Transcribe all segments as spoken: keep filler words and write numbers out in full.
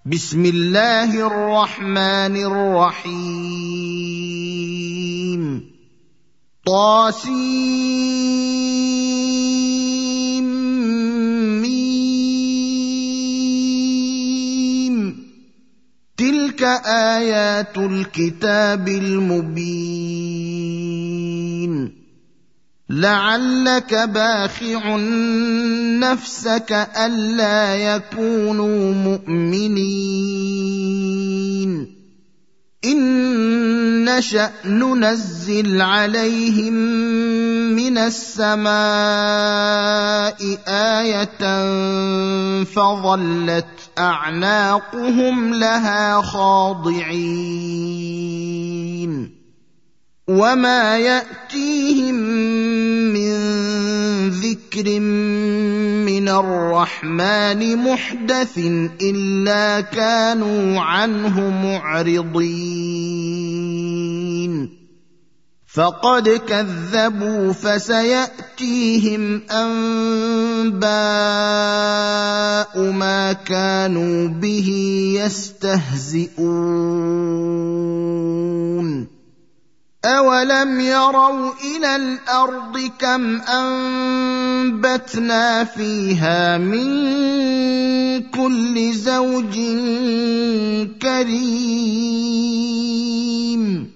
بسم الله الرحمن الرحيم طاسيم ميم تلك آيات الكتاب المبين لعلك باخع نفسك ألا يكونوا مؤمنين إن نشأ ننزل عليهم من السماء آية فظلت أعناقهم لها خاضعين وما يأتيهم من ذكر من الرحمن محدث إلا كانوا عنه معرضين فقد كذبوا فسيأتيهم أنباء ما كانوا به يستهزئون أولم يروا إلى الأرض كم أنبتنا فيها من كل زوج كريم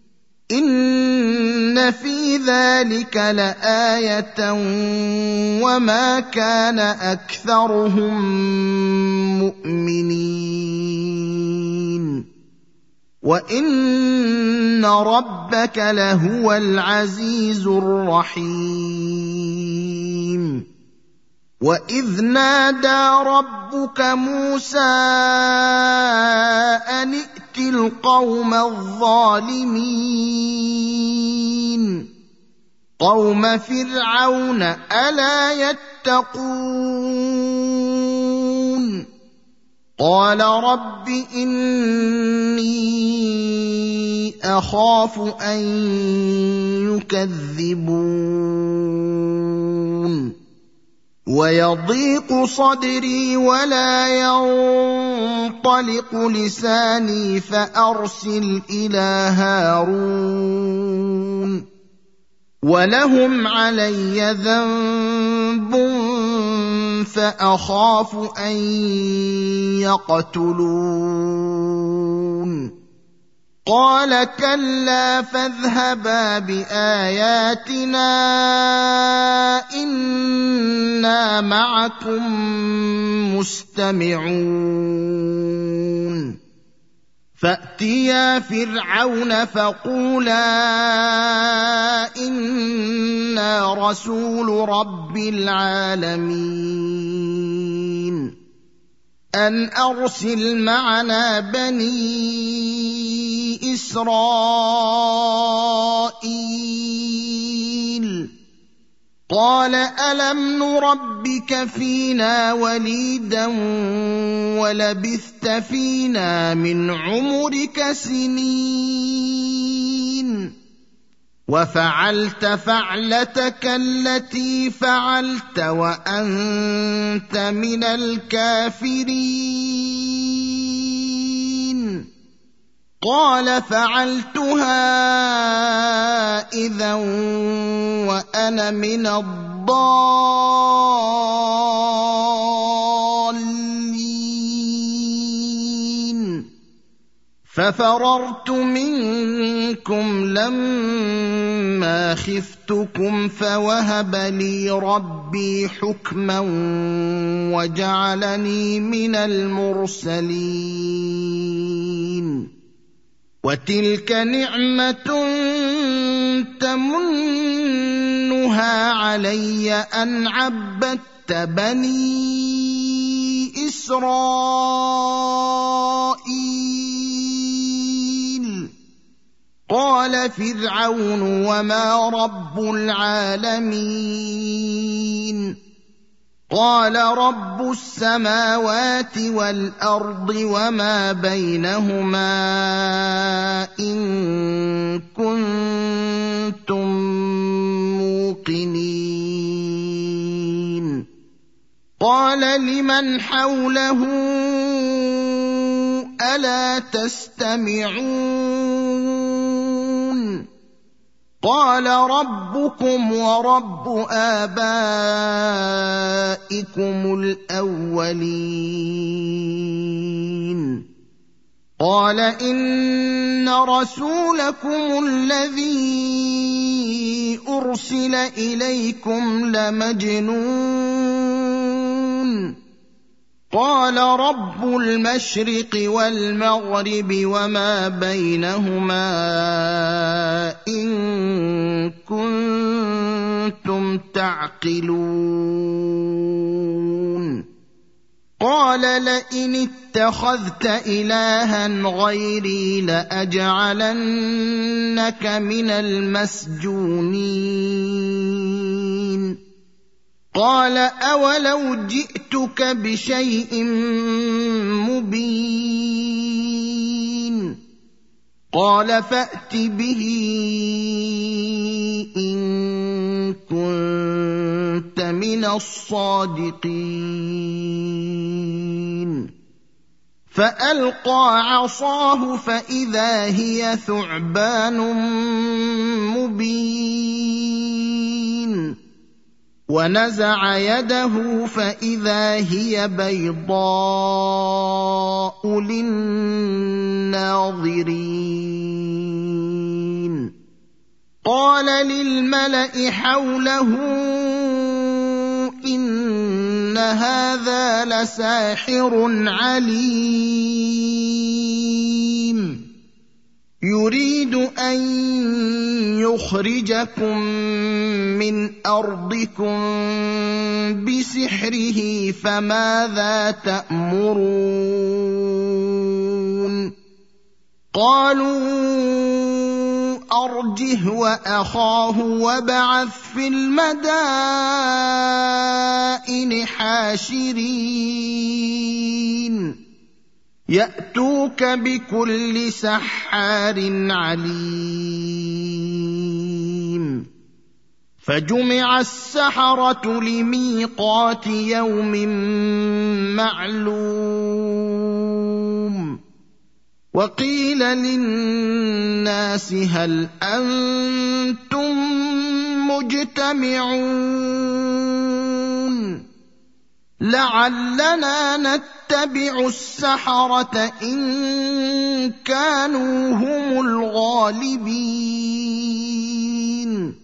إن في ذلك لآية وما كان أكثرهم مؤمنين وإن ربك لهو العزيز الرحيم وإذ نادى ربك موسى أن ائت القوم الظالمين قوم فرعون ألا يتقون قال رب إني أخاف أن يكذبون ويضيق صدري ولا ينطلق لساني فأرسل إلى هارون ولهم علي ذنب فأخاف أن يقتلون قال كلا فاذهبا بآياتنا إنا معكم مستمعون فأتيا فرعون فقولا إنا رسول رب العالمين أن أرسل معنا بني إسرائيل قال ألم نربك فينا وليدا ولبثت فينا من عمرك سنين وفعلت فعلتك التي فعلت وأنت من الكافرين قال فعلتها إذا وأنا من الضالين ففررت منكم لما خفتكم فوهب لي ربي حكما وجعلني من المرسلين وتلك نعمة تمنها علي أن عبدت بني إسرائيل قال فرعون وما رب العالمين قال رب السماوات والأرض وما بينهما إن كنتم موقنين قال لمن حوله ألا تستمعون قال ربكم ورب آبائكم الأولين قال إن رسولكم الذي أرسل إليكم لمجنون قال رب المشرق والمغرب وما بينهما إن كنتم تعقلون قال لئن اتخذت إلها غيري لأجعلنك من المسجونين قال أولو جئتك بشيء مبين قال فأت به إن كنت من الصادقين فألقى عصاه فإذا هي ثعبان مبين ونزع يده فإذا هي بيضاء للناظرين قال للملأ حوله إن هذا لساحر عليم يريد أن يخرجكم من أرضكم بسحره فماذا تأمرون قالوا أرجه وأخاه وابعث في المدائن حاشرين يأتوك بكل سحار عليم فجمع السحرة لميقات يوم معلوم وقيل للناس هل أنتم مجتمعون لعلنا نتبع السحرة إن كانوا هم الغالبين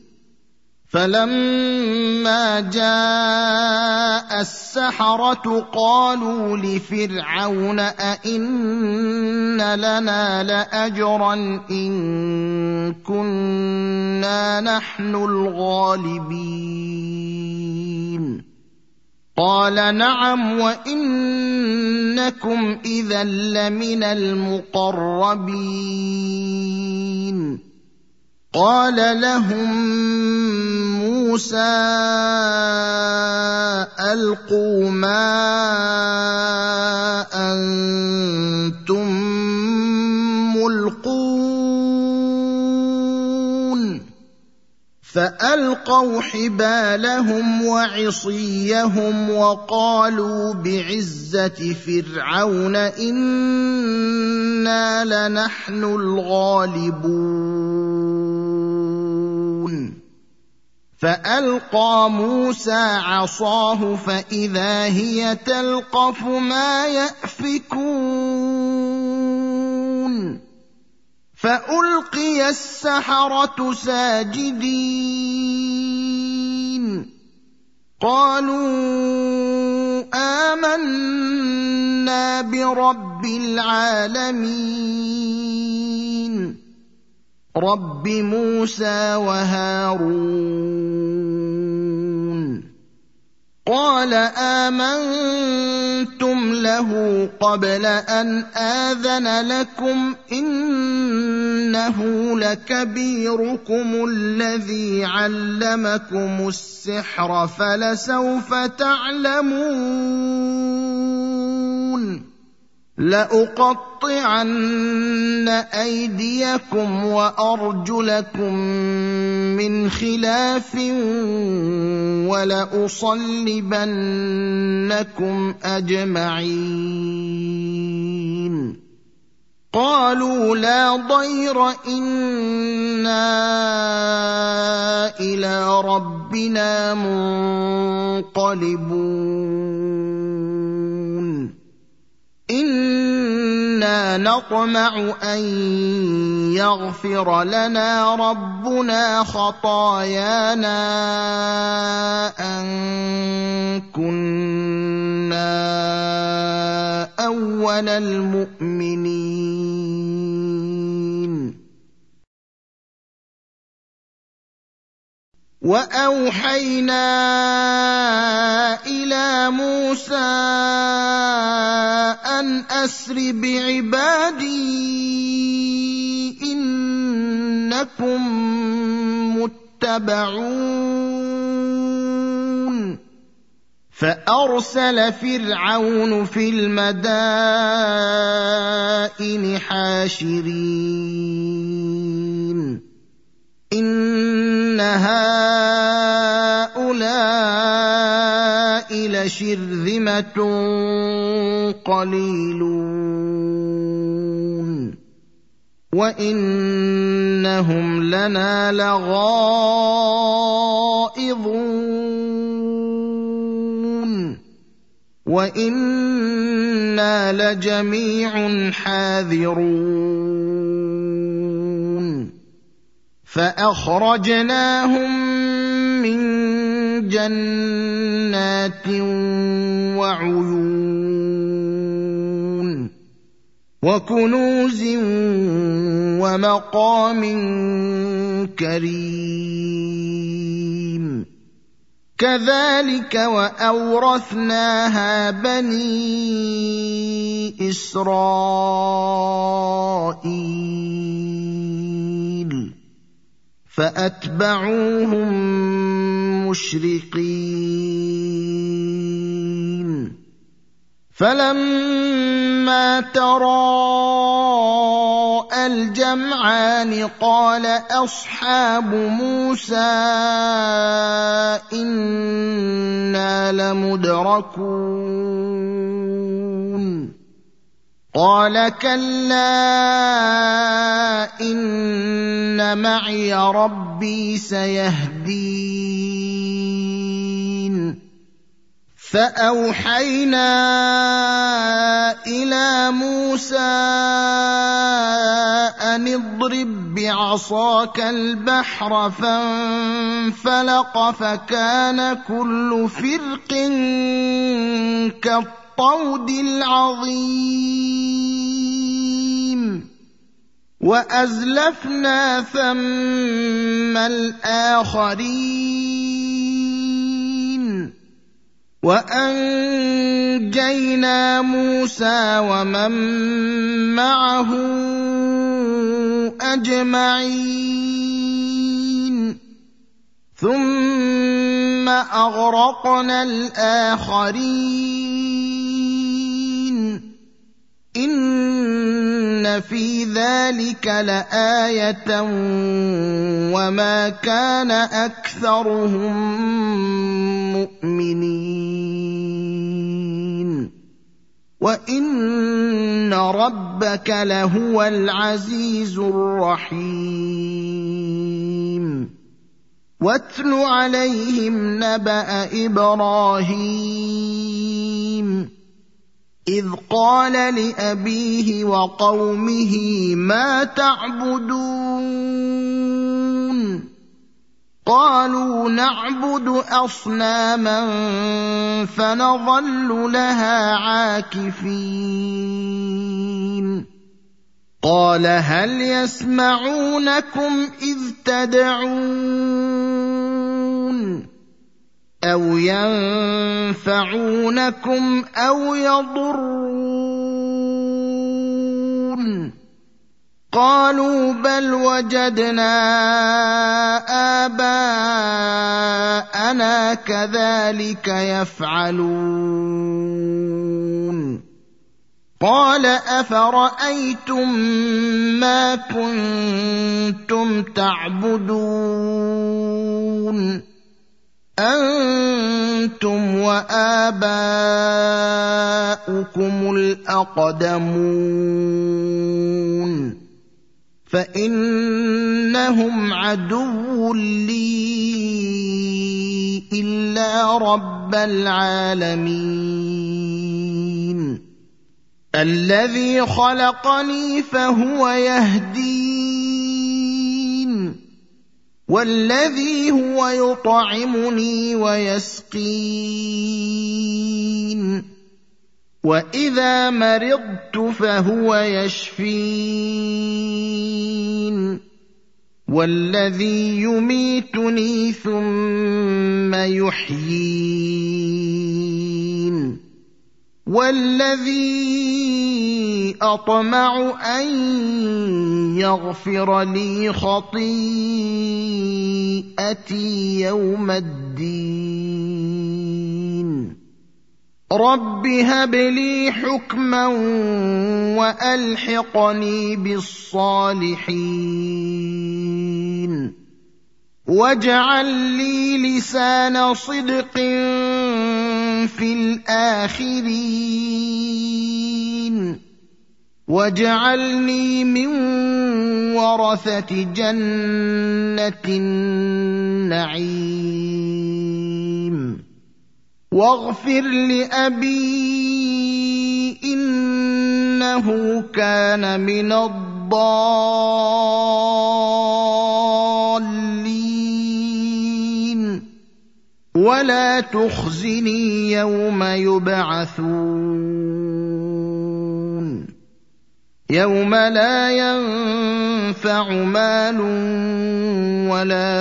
فلما جاء السحرة قالوا لفرعون أئن لنا لأجرا إن كنا نحن الغالبين قال نعم وإنكم إذا لمن المقربين قال لهم موسى ألقوا ما أنتم ملقون فألقوا حبالهم وعصيهم وقالوا بعزة فرعون إنا لنحن الغالبون فألقى موسى عصاه فإذا هي تلقف ما يأفكون فألقي السحرة ساجدين قالوا آمنا برب العالمين رب موسى وهارون قال آمنتم له قبل أن آذن لكم إنه لكبيركم الذي علمكم السحر فلسوف تعلمون لأقطعن أيديكم وأرجلكم من خلاف ولأصلبنكم أجمعين قالوا لا ضير إنا إلى ربنا منقلبون إنا نطمع أن يغفر لنا ربنا خطايانا أن كنا أول المؤمنين وأوحينا إلى موسى أن أسر بعبادي إنكم متبعون فأرسل فرعون في المدائن حاشرين إن هؤلاء لشرذمة قليلون وإنهم لنا لغائظون وإنا لجميع حاذرون فأخرجناهم من جنات وعيون وكنوز ومقام كريم كذلك وأورثناها بني إسرائيل فأتبعوهم مشرقين فلما تراءى الجمعان قال أصحاب موسى إنا لمدركون قال كلا إن معي ربي سيهدين فأوحينا إلى موسى أن اضرب بعصاك البحر فانفلق فكان كل فرق كالطود العظيم وأزلفنا ثم الآخرين وأنجينا موسى ومن معه أجمعين ثم أغرقنا الآخرين إن في ذلك لآية وما كان أكثرهم مؤمنين وإن ربك لهو العزيز الرحيم واتل عليهم نبأ إبراهيم إذ قال لأبيه وقومه ما تعبدون قالوا نعبد أصناما فنظل لها عاكفين قال هل يسمعونكم إذ تدعون أو ينفعونكم أو يضرون قالوا بل وجدنا آباءنا كذلك يفعلون قال أفرأيتم ما كنتم تعبدون أنتم وآباؤكم الأقدمون فإنهم عدو لي إلا رب العالمين الذي خلقني فهو يهدين والذي هو يطعمني ويسقين وإذا مرضت فهو يشفين والذي يميتني ثم يحيين والذي أطمع أن يغفر لي خطيئتي يوم الدين رب هب لي حكما وألحقني بالصالحين واجعل لي لسان صدق في الآخرين واجعلني من ورثة جنة النعيم واغفر لأبي إنه كان من الضالين ولا تخزني يوم يبعثون يوم لا ينفع مال ولا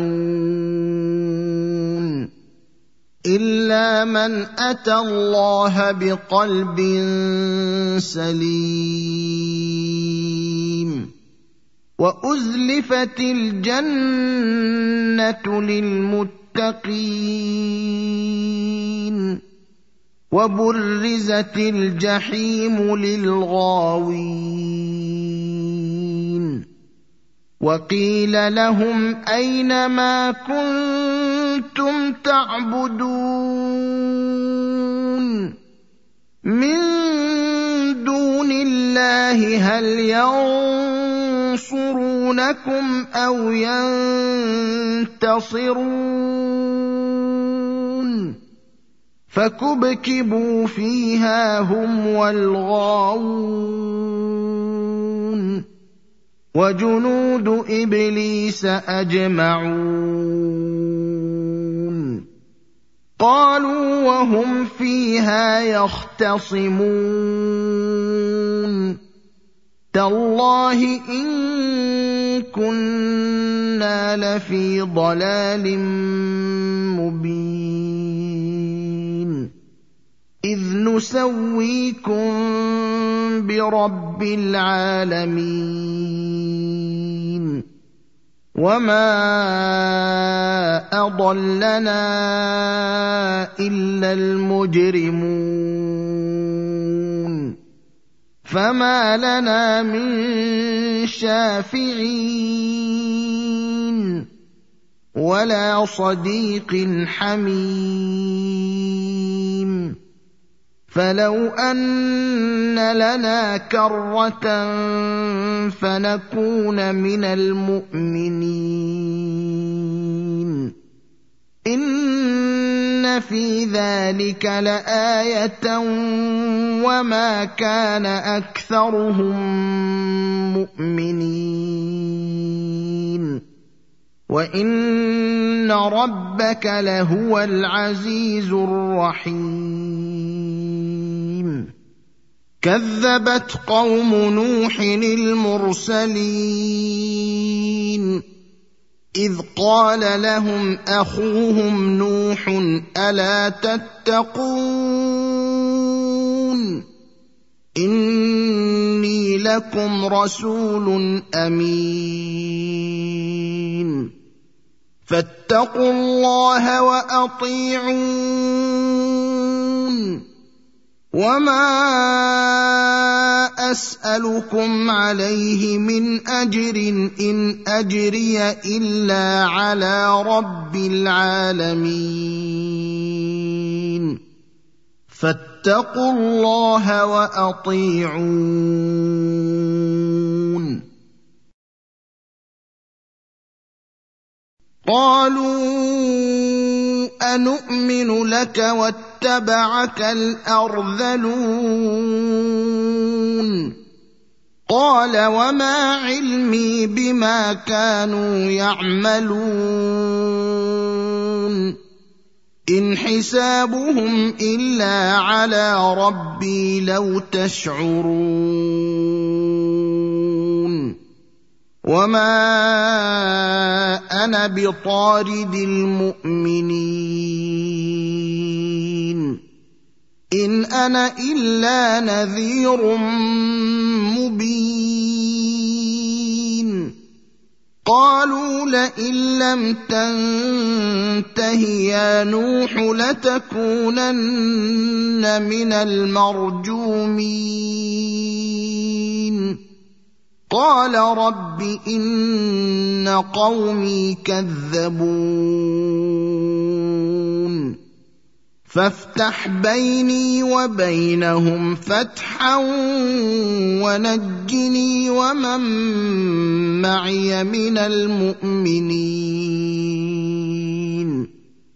بنون إلا من أتى الله بقلب سليم وأزلفت الجنة للمتقين وبرزت الجحيم للغاوين وقيل لهم أين ما كنتم تعبدون من دون الله هل ينصرونكم أو ينتصرون فكبكبوا فيها هم والغاوون وجنود إبليس أجمعون قالوا وهم فيها يختصمون تالله إن كنا لفي ضلال مبين إذ نسويكم برب العالمين وما أضلنا إلا المجرمون فما لنا من شافعين ولا صديق حميم فلو أن لنا كرة فنكون من المؤمنين إن في ذلك لآية وما كان أكثرهم مؤمنين وإن ربك لهو العزيز الرحيم كذبت قوم نوح المرسلين إذ قال لهم أخوهم نوح ألا تتقون إني لكم رسول أمين فاتقوا الله وأطيعون وما أسألكم عليه من أجر إن أجري إلا على رب العالمين فاتقوا الله وأطيعون قالوا أنؤمن لك واتبعك الأرذلون قال وما علمي بما كانوا يعملون إن حسابهم إلا على ربي لو تشعرون وما أنا بطارد المؤمنين إن أنا إلا نذير مبين قالوا لئن لم تنته يا نوح لتكونن من المرجومين قال رب إن قومي كذبون فافتح بيني وبينهم فتحا ونجني ومن معي من المؤمنين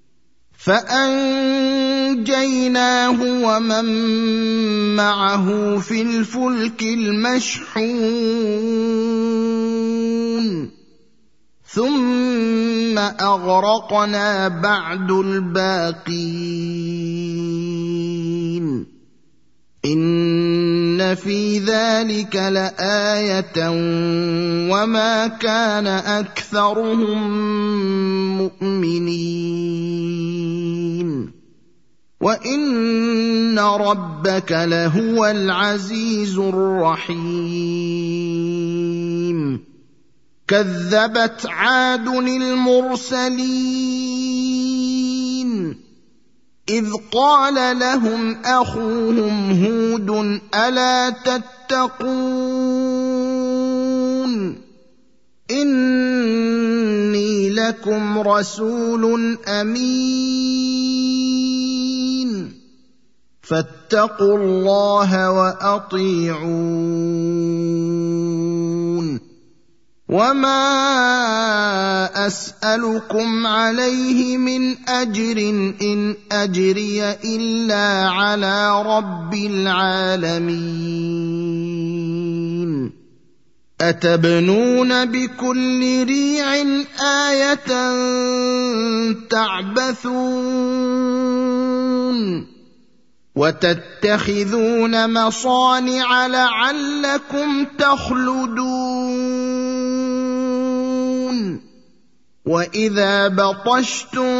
فأنجيناه ومن معه في الفلك المشحون ثم أغرقنا بعد الباقين إن في ذلك لآية وما كان أكثرهم مؤمنين وإن ربك لهو العزيز الرحيم كذبت عاد المرسلين إذ قال لهم أخوهم هود ألا تتقون إني لكم رسول أمين فاتقوا الله وأطيعون وما أسألكم عليه من أجر إن أجري إلا على رب العالمين أتبنون بكل ريع آية تعبثون وتتخذون مصانع لعلكم تخلدون وإذا بطشتم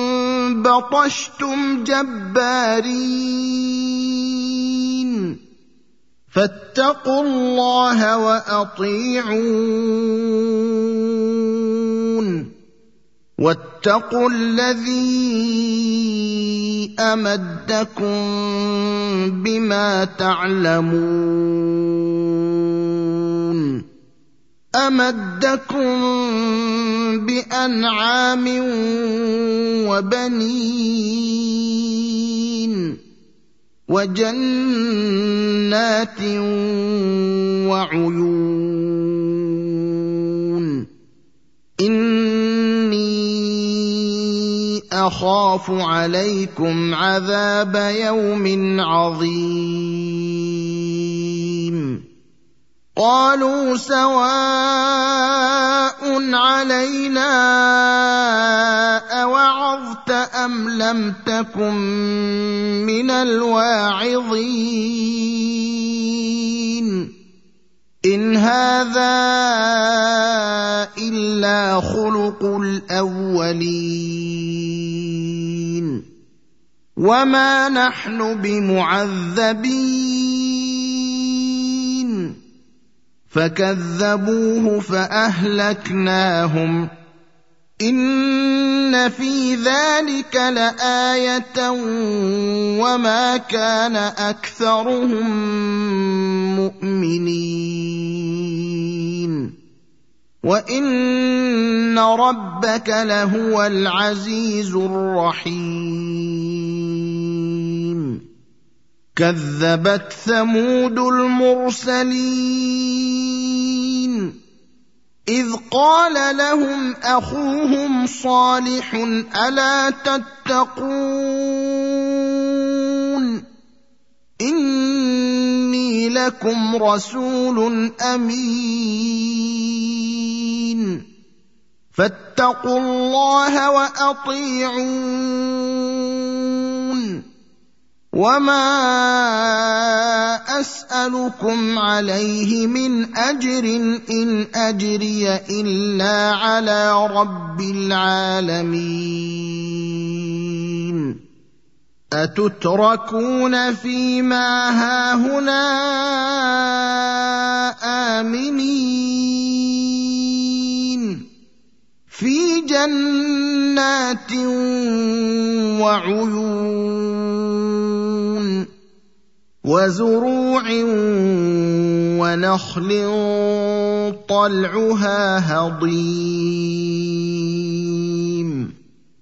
بطشتم جبارين فاتقوا الله وأطيعون واتقوا الذي أمدكم بما تعلمون أمدكم بأنعام وبنين وجنات وعيون إني أخاف عليكم عذاب يوم عظيم قالوا سواء علينا أوعظت أم لم تكن من الواعظين إن هذا إلا خلق الأولين وما نحن بمعذبين فكذبوه فأهلكناهم إن في ذلك لآية وما كان أكثرهم مؤمنين وإن ربك لهو العزيز الرحيم كذبت ثمود المرسلين إذ قال لهم أخوهم صالح ألا تتقون إني لكم رسول أمين فاتقوا الله وأطيعون وما أسألكم عليه من أجر إن أجري إلا على رب العالمين أتتركون فيما هاهنا آمنين في جنات وعيون وزروع ونخل طلعها هضيم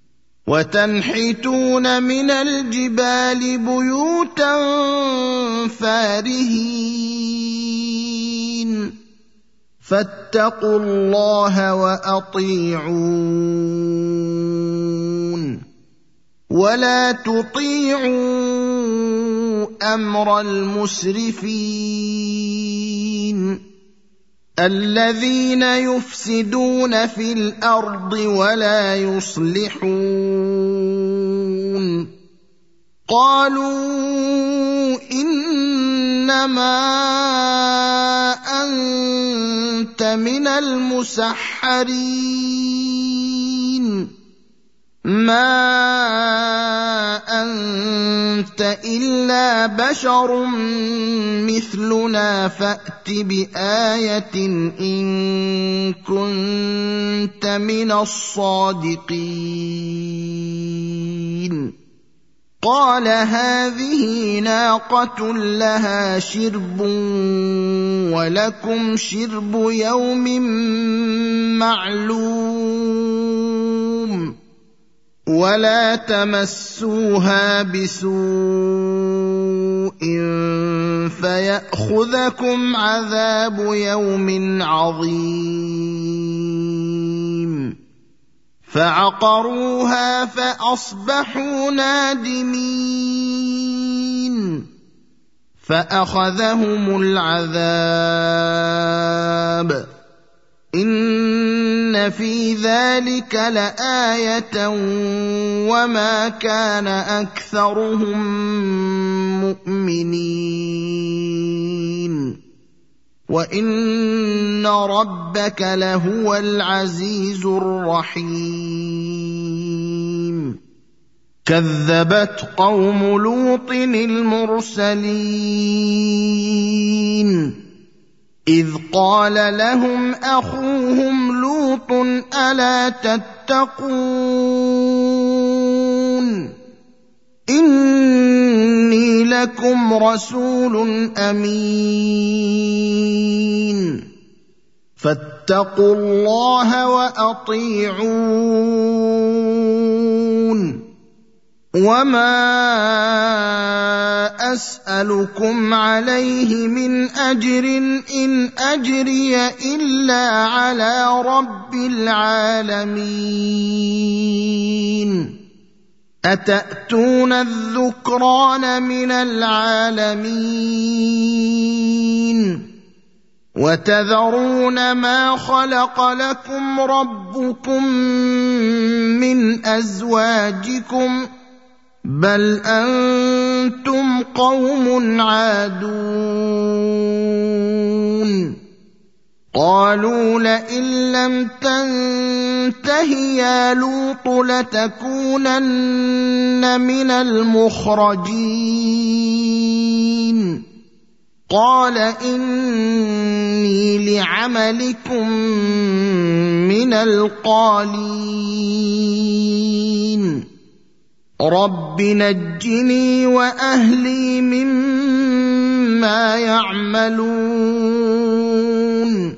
وتنحتون من الجبال بيوتا فارهين فاتقوا الله وأطيعون ولا تطيعوا أمر المسرفين الذين يفسدون في الأرض ولا يصلحون قالوا إنما أنت من المسحرين ما أنت إلا بشر مثلنا فأت بآية إن كنت من الصادقين قال هذه ناقة لها شرب ولكم شرب يوم معلوم ولا تمسوها بسوء فيأخذكم عذاب يوم عظيم فعقروها فأصبحوا نادمين فأخذهم العذاب إن في ذلك لآية وما كان أكثرهم مؤمنين وإن ربك لهو العزيز الرحيم كذبت قوم لوط المرسلين إذ قال لهم أخوهم لوط ألا تتقون إني لكم رسول أمين فاتقوا الله وأطيعون وما أسألكم عليه من أجر إن أجري إلا على رب العالمين أتأتون الذكران من العالمين وتذرون ما خلق لكم ربكم من أزواجكم بل أنتم قوم عادون قالوا لئن لم تنته يا لوط لتكونن من المخرجين قال إني لعملكم من القالين رب نجني وأهلي مما يعملون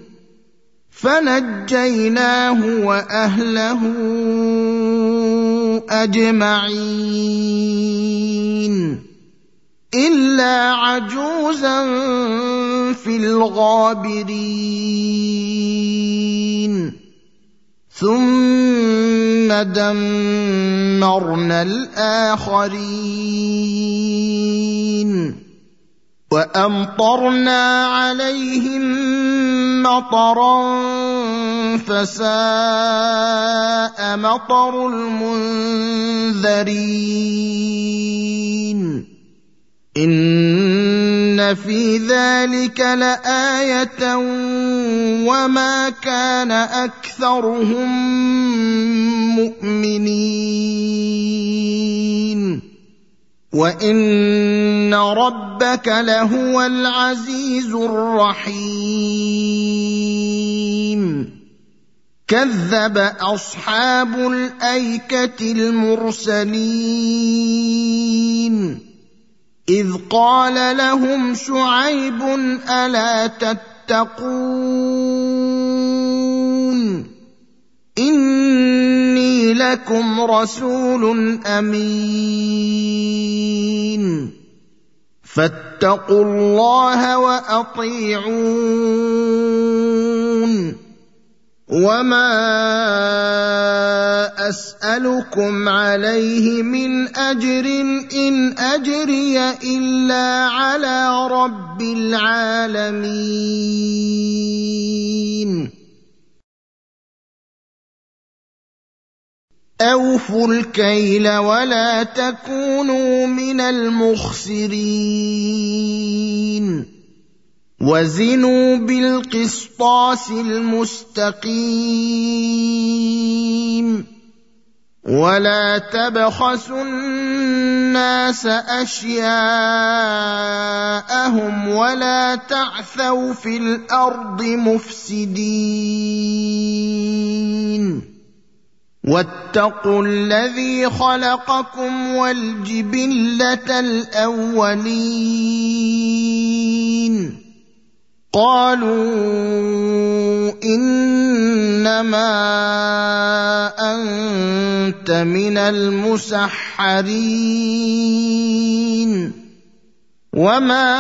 فنجيناه وأهله أجمعين إلا عجوزا في الغابرين ثم دمرنا الآخرين وأمطرنا عليهم مطرا فساء مطر المنذرين إن في ذلك لآية وما كان أكثرهم مؤمنين وإن ربك لهو العزيز الرحيم كذب أصحاب الأيكة المرسلين إذ قال لهم شعيب ألا تتقون إني لكم رسول أمين فاتقوا الله وأطيعون وما أسألكم عليه من أجر إن أجري إلا على رب العالمين أوفوا الكيل ولا تكونوا من المخسرين وزنوا بالقسطاس المستقيم ولا تبخسوا الناس أشياءهم ولا تعثوا في الأرض مفسدين واتقوا الذي خلقكم والجبلة الأولين قالوا إنما أنت من المسحرين وما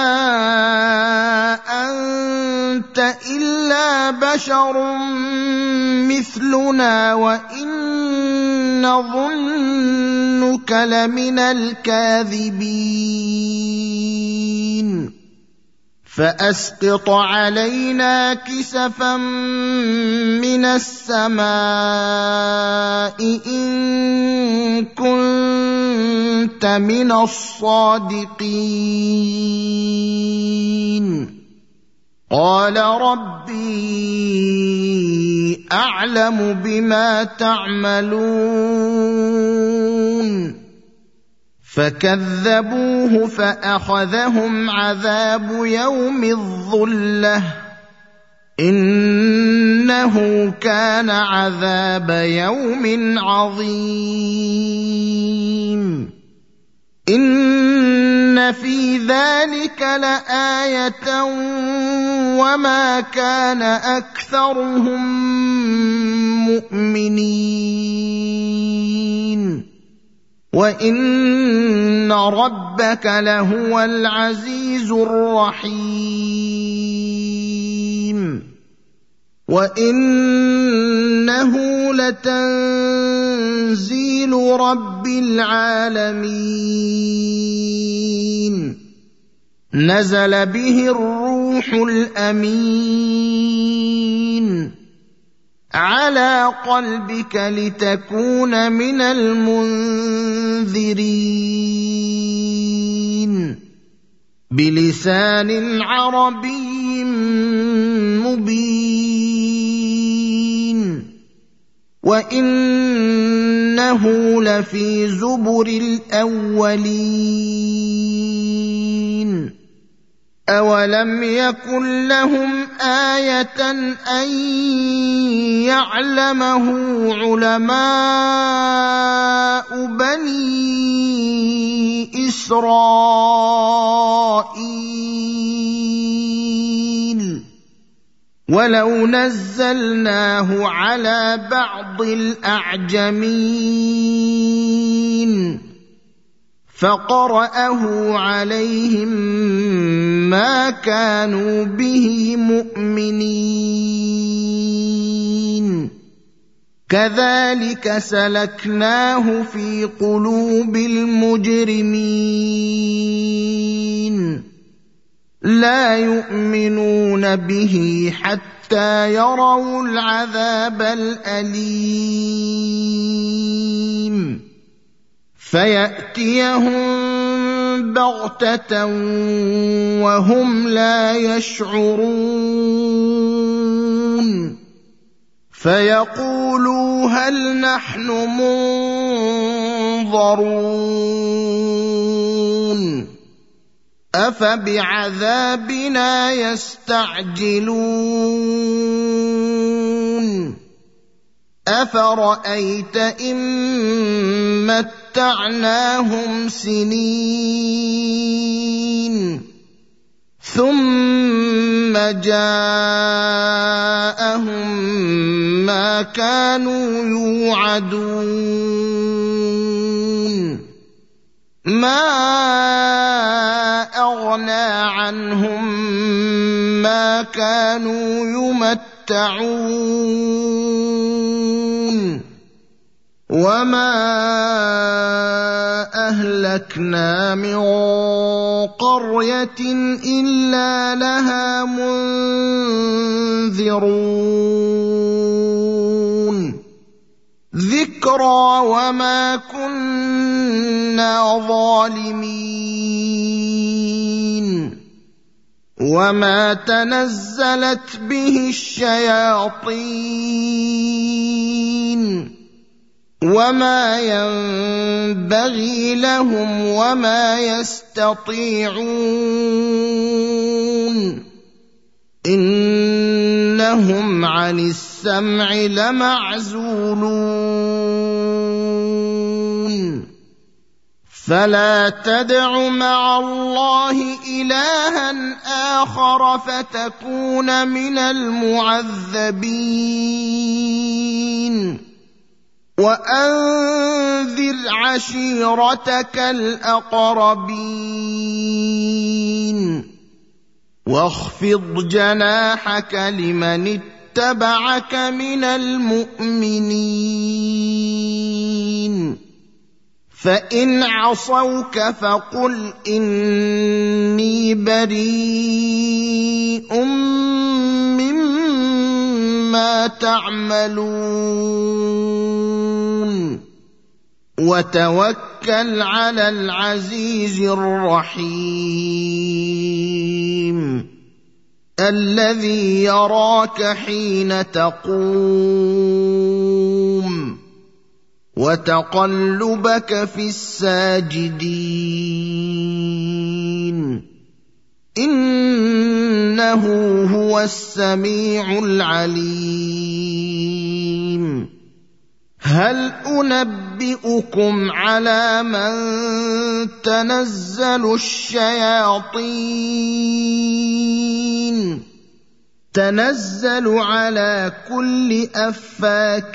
أنت إلا بشر مثلنا وإن نظنك لمن الكاذبين فأسقط علينا كسفا من السماء إن كنت من الصادقين قال ربي أعلم بما تعملون فكذبوه فأخذهم عذاب يوم الظلة إنه كان عذاب يوم عظيم إن في ذلك لآية وما كان أكثرهم مؤمنين وإن ربك لهو العزيز الرحيم وإنه لتنزيل رب العالمين نزل به الروح الأمين على قلبك لتكون من المنذرين بلسان عربي مبين وإنه لفي زبر الأولين أولم يكن لهم آية أن يعلمه علماء بني إسرائيل ولو نزلناه على بعض الأعجمين فقرأه عليهم ما كانوا به مؤمنين كذلك سلكناه في قلوب المجرمين لا يؤمنون به حتى يروا العذاب الأليم فيأتيهم بغتة وهم لا يشعرون فيقولوا هل نحن منظرون أفبعذابنا يستعجلون أفرأيت إن متعناهم سنين ثم جاءهم ما كانوا يوعدون ما أغنى عنهم ما كانوا يمتعون وما أهلكنا من قرية إلا لها منذرون ذكرى وما كنا ظالمين وما تنزلت به الشياطين وما ينبغي لهم وما يستطيعون إنهم عن السمع لمعزولون فلا تدع مع الله إلها آخر فتكون من المعذبين وأنذر عشيرتك الأقربين واخفض جناحك لمن اتبعك من المؤمنين فإن عصوك فقل إني بريء مما تعملون وتوكل على العزيز الرحيم الذي يراك حين تقوم وتقلبك في الساجدين إنه هو السميع العليم هل أنبئكم على من تنزل الشياطين تنزل على كل أفاك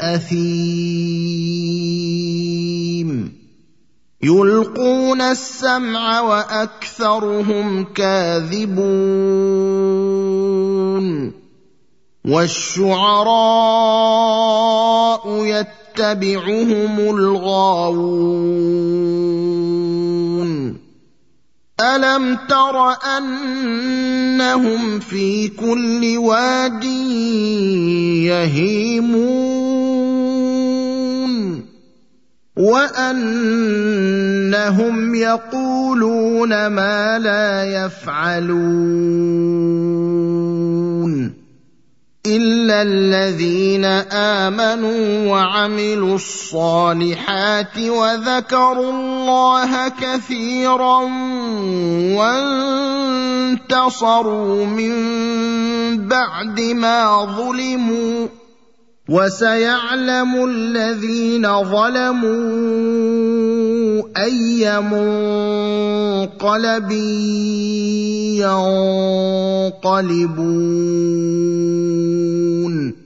أثيم يلقون السمع وأكثرهم كاذبون والشعراء يتبعهم الغاوون ألم تر أنهم في كل واد يهيمون وأنهم يقولون ما لا يفعلون إلا الذين آمنوا وعملوا الصالحات وذكروا الله كثيرا وانتصروا من بعد ما ظلموا وسيعلم الذين ظلموا أي منقلب ينقلبون